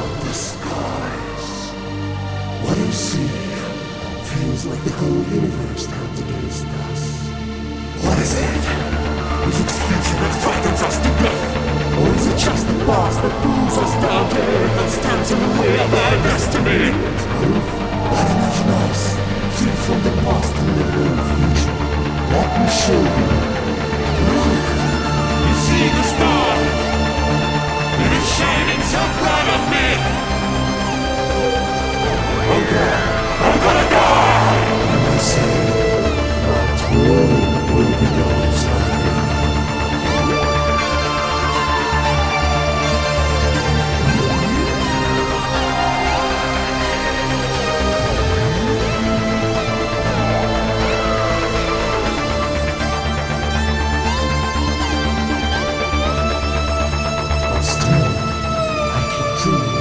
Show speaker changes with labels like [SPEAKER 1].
[SPEAKER 1] out the skies. What you see feels like the whole universe turned against us. What is it? Is it future that frightens us to death? Or is it just the past that pulls us down to earth and stands in the way of our destiny? It's both. But imagine us, free from the past and the real future. Let me show you. Look, you see the star? It is shining so bright on me. Oh God, I'm gonna die. And I say, not really will be yours. Still, I keep dreaming.